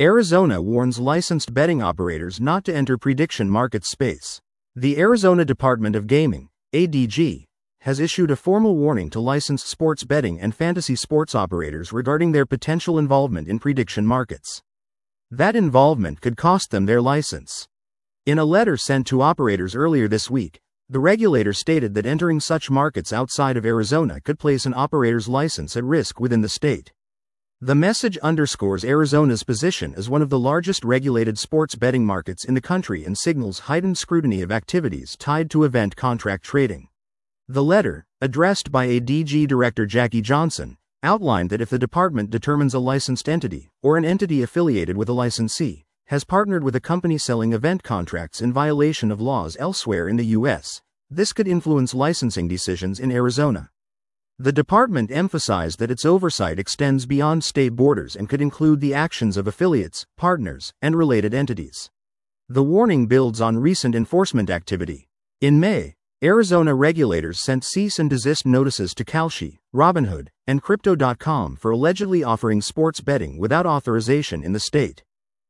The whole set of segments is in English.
Arizona warns licensed betting operators not to enter prediction market space. The Arizona Department of Gaming, ADG, has issued a formal warning to licensed sports betting and fantasy sports operators regarding their potential involvement in prediction markets. That involvement could cost them their license. In a letter sent to operators earlier this week, the regulator stated that entering such markets outside of Arizona could place an operator's license at risk within the state. The message underscores Arizona's position as one of the largest regulated sports betting markets in the country and signals heightened scrutiny of activities tied to event contract trading. The letter, addressed by ADG Director Jackie Johnson, outlined that if the department determines a licensed entity, or an entity affiliated with a licensee, has partnered with a company selling event contracts in violation of laws elsewhere in the U.S., this could influence licensing decisions in Arizona. The department emphasized that its oversight extends beyond state borders and could include the actions of affiliates, partners, and related entities. The warning builds on recent enforcement activity. In May, Arizona regulators sent cease and desist notices to Kalshi, Robinhood, and Crypto.com for allegedly offering sports betting without authorization in the state.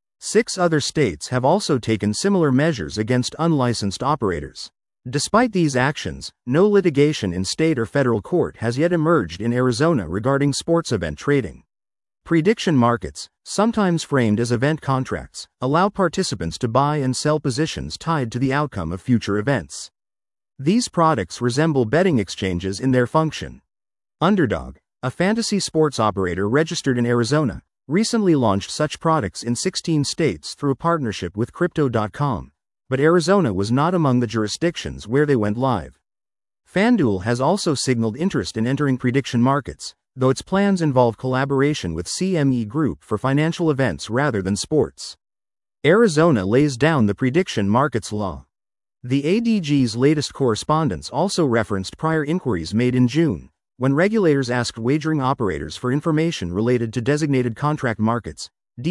6 other states have also taken similar measures against unlicensed operators. Despite these actions, no litigation in state or federal court has yet emerged in Arizona regarding sports event trading. Prediction markets, sometimes framed as event contracts, allow participants to buy and sell positions tied to the outcome of future events. These products resemble betting exchanges in their function. Underdog, a fantasy sports operator registered in Arizona, recently launched such products in 16 states through a partnership with Crypto.com, but Arizona was not among the jurisdictions where they went live. FanDuel has also signaled interest in entering prediction markets, though its plans involve collaboration with CME Group for financial events rather than sports. Arizona lays down the prediction markets law. The ADG's latest correspondence also referenced prior inquiries made in June, when regulators asked wagering operators for information related to designated contract markets,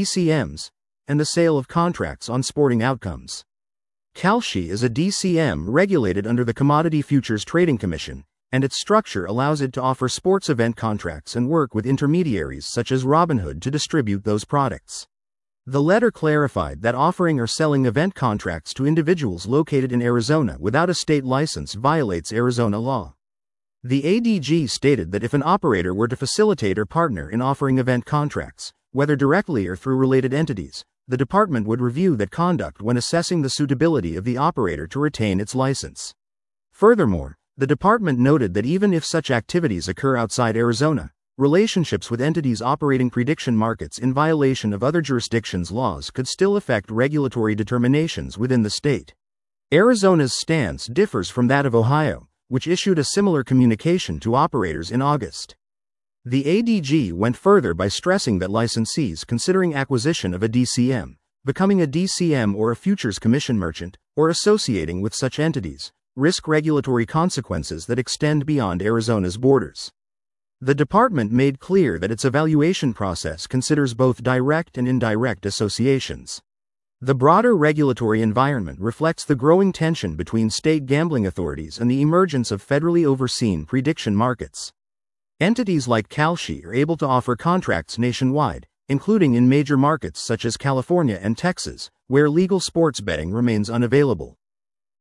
DCMs, and the sale of contracts on sporting outcomes. Kalshi is a DCM regulated under the Commodity Futures Trading Commission, and its structure allows it to offer sports event contracts and work with intermediaries such as Robinhood to distribute those products. The letter clarified that offering or selling event contracts to individuals located in Arizona without a state license violates Arizona law. The ADG stated that if an operator were to facilitate or partner in offering event contracts, whether directly or through related entities, the department would review that conduct when assessing the suitability of the operator to retain its license. Furthermore, the department noted that even if such activities occur outside Arizona, relationships with entities operating prediction markets in violation of other jurisdictions' laws could still affect regulatory determinations within the state. Arizona's stance differs from that of Ohio, which issued a similar communication to operators in August. The ADG went further by stressing that licensees considering acquisition of a DCM, becoming a DCM or a futures commission merchant, or associating with such entities, risk regulatory consequences that extend beyond Arizona's borders. The department made clear that its evaluation process considers both direct and indirect associations. The broader regulatory environment reflects the growing tension between state gambling authorities and the emergence of federally overseen prediction markets. Entities like Kalshi are able to offer contracts nationwide, including in major markets such as California and Texas, where legal sports betting remains unavailable.